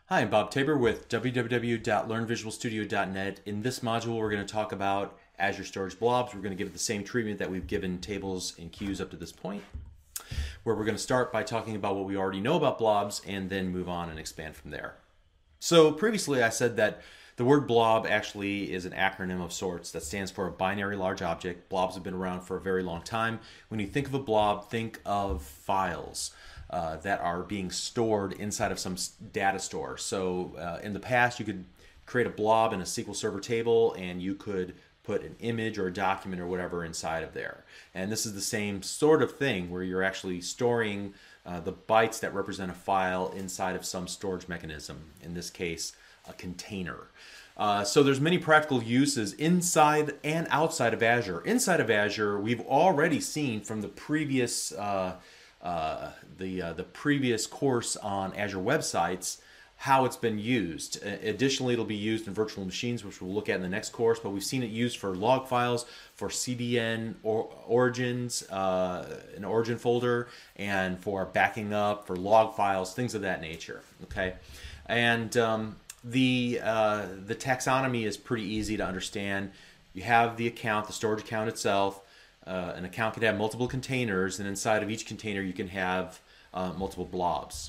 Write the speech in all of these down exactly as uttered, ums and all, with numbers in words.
Hi, I'm Bob Tabor with w w w dot learn visual studio dot net. In this module, we're going to talk about Azure Storage Blobs. We're going to give it the same treatment that we've given tables and queues up to this point, where we're going to start by talking about what we already know about blobs and then move on and expand from there. So previously I said that the word blob actually is an acronym of sorts that stands for a binary large object. Blobs have been around for a very long time. When you think of a blob, think of files uh, that are being stored inside of some data store. So uh, in the past, you could create a blob in a S Q L Server table and you could put an image or a document or whatever inside of there. And this is the same sort of thing where you're actually storing uh, the bytes that represent a file inside of some storage mechanism, in this case, a container. Uh, so there's many practical uses inside and outside of Azure. Inside of Azure, we've already seen from the previous uh, uh, the uh, the previous course on Azure websites how it's been used. Additionally, it'll be used in virtual machines, which we'll look at in the next course, but we've seen it used for log files, for C D N or origins, uh, an origin folder, and for backing up, for log files, things of that nature. Okay, and um, the uh, the taxonomy is pretty easy to understand. You have the account, the storage account itself. Uh, an account can have multiple containers, and inside of each container you can have uh, multiple blobs.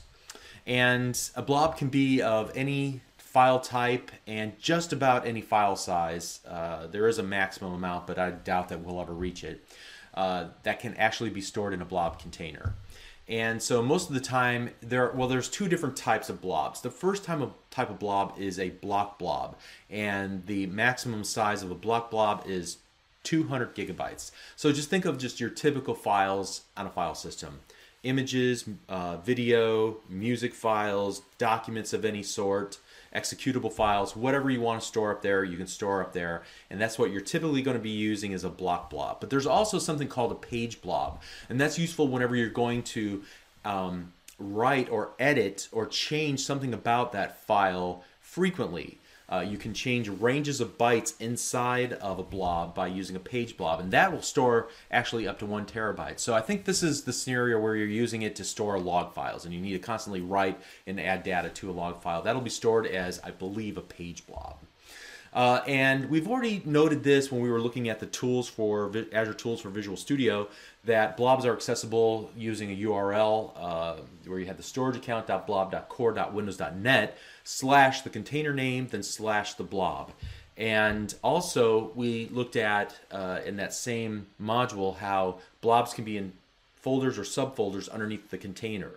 And a blob can be of any file type and just about any file size. Uh, there is a maximum amount, but I doubt that we'll ever reach it. Uh, that can actually be stored in a blob container. And so most of the time, there well, there's two different types of blobs. The first type of, type of blob is a block blob, and the maximum size of a block blob is two hundred gigabytes. So just think of just your typical files on a file system. Images, uh, video, music files, documents of any sort, executable files, whatever you want to store up there, you can store up there. And that's what you're typically going to be using as a block blob. But there's also something called a page blob. And that's useful whenever you're going to um, write or edit or change something about that file frequently. Uh, you can change ranges of bytes inside of a blob by using a page blob, and that will store actually up to one terabyte. So I think this is the scenario where you're using it to store log files, and you need to constantly write and add data to a log file. That'll be stored as, I believe, a page blob. Uh, and we've already noted this when we were looking at the tools for Azure Tools for Visual Studio, that blobs are accessible using a U R L uh, where you have the storage account blob dot core dot windows dot net slash the container name, then slash the blob. And also we looked at uh, in that same module how blobs can be in folders or subfolders underneath the container.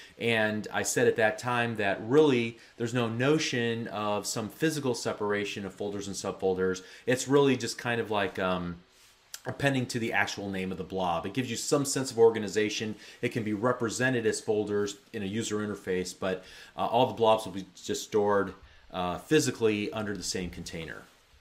And I said at that time that really there's no notion of some physical separation of folders and subfolders. It's really just kind of like um, appending to the actual name of the blob. It gives you some sense of organization. It can be represented as folders in a user interface, but uh, all the blobs will be just stored uh, physically under the same container.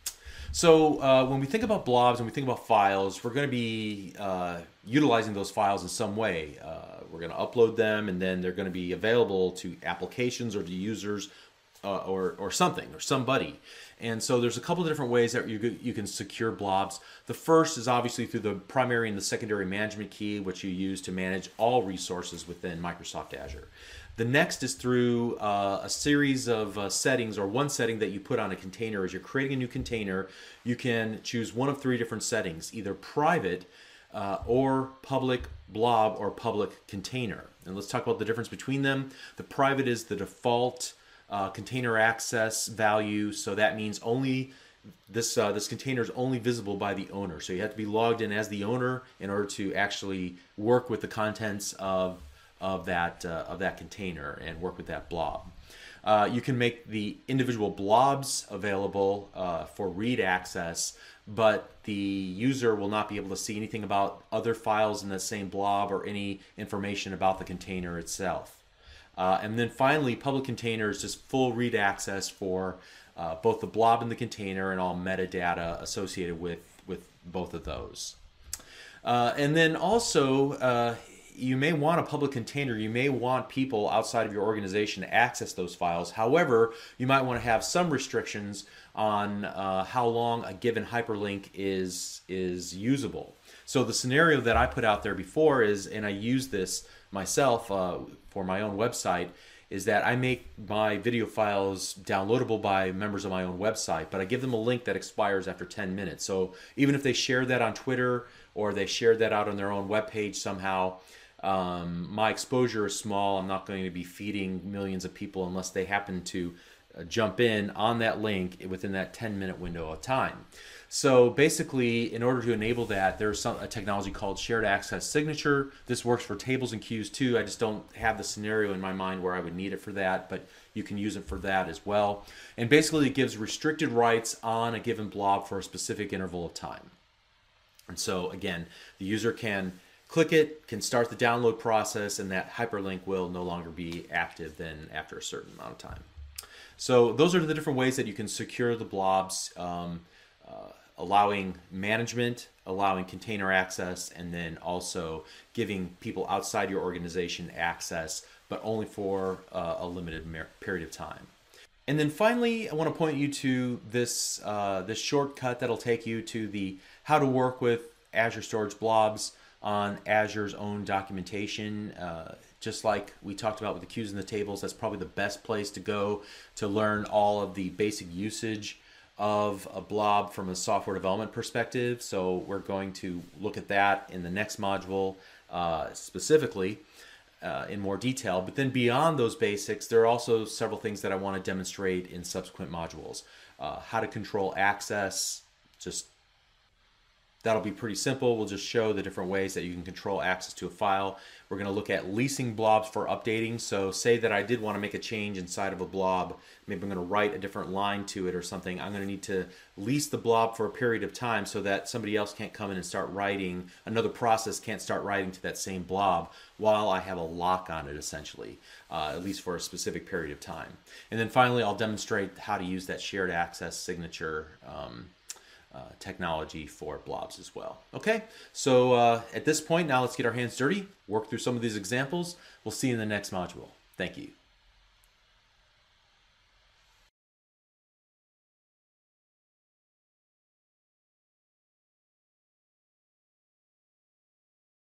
So uh, when we think about blobs and we think about files, we're going to be uh, utilizing those files in some way. Uh, we're going to upload them, and then they're going to be available to applications or to users uh, or, or something or somebody. And so there's a couple of different ways that you, you can secure blobs. The first is obviously through the primary and the secondary management key, which you use to manage all resources within Microsoft Azure. The next is through uh, a series of uh, settings, or one setting that you put on a container. As you're creating a new container, you can choose one of three different settings, either private uh, or public blob or public container. And let's talk about the difference between them. The private is the default uh, container access value, so that means only this uh, this container is only visible by the owner. So you have to be logged in as the owner in order to actually work with the contents of of that uh, of that container and work with that blob. Uh, you can make the individual blobs available uh, for read access, but the user will not be able to see anything about other files in the same blob or any information about the container itself. Uh, and then finally, public container is just full read access for uh, both the blob and the container and all metadata associated with, with both of those. Uh, and then also, uh, you may want a public container. You may want people outside of your organization to access those files. However, you might want to have some restrictions on uh, how long a given hyperlink is, is usable. So the scenario that I put out there before is, and I use this myself uh, for my own website, is that I make my video files downloadable by members of my own website, but I give them a link that expires after ten minutes. So even if they share that on Twitter or they share that out on their own webpage somehow, um, my exposure is small. I'm not going to be feeding millions of people unless they happen to uh, jump in on that link within that ten minute window of time. So basically, in order to enable that, there's some, a technology called shared access signature. This works for tables and queues too. I just don't have the scenario in my mind where I would need it for that, but you can use it for that as well. And basically, it gives restricted rights on a given blob for a specific interval of time. And so again, the user can click it, can start the download process, and that hyperlink will no longer be active then after a certain amount of time. So those are the different ways that you can secure the blobs. Um, Uh, allowing management, allowing container access, and then also giving people outside your organization access, but only for uh, a limited period of time. And then finally, I want to point you to this, uh, this shortcut that'll take you to the how to work with Azure Storage Blobs on Azure's own documentation. Uh, just like we talked about with the queues and the tables, that's probably the best place to go to learn all of the basic usage of a blob from a software development perspective. So we're going to look at that in the next module uh, specifically uh, in more detail. But then beyond those basics, there are also several things that I want to demonstrate in subsequent modules. Uh, how to control access, just that'll be pretty simple. We'll just show the different ways that you can control access to a file. We're going to look at leasing blobs for updating. So say that I did want to make a change inside of a blob. Maybe I'm going to write a different line to it or something. I'm going to need to lease the blob for a period of time so that somebody else can't come in and start writing. Another process can't start writing to that same blob while I have a lock on it, essentially, uh, at least for a specific period of time. And then finally, I'll demonstrate how to use that shared access signature um, Uh, technology for blobs as well. Okay, so uh, at this point, now let's get our hands dirty, work through some of these examples. We'll see you in the next module. Thank you.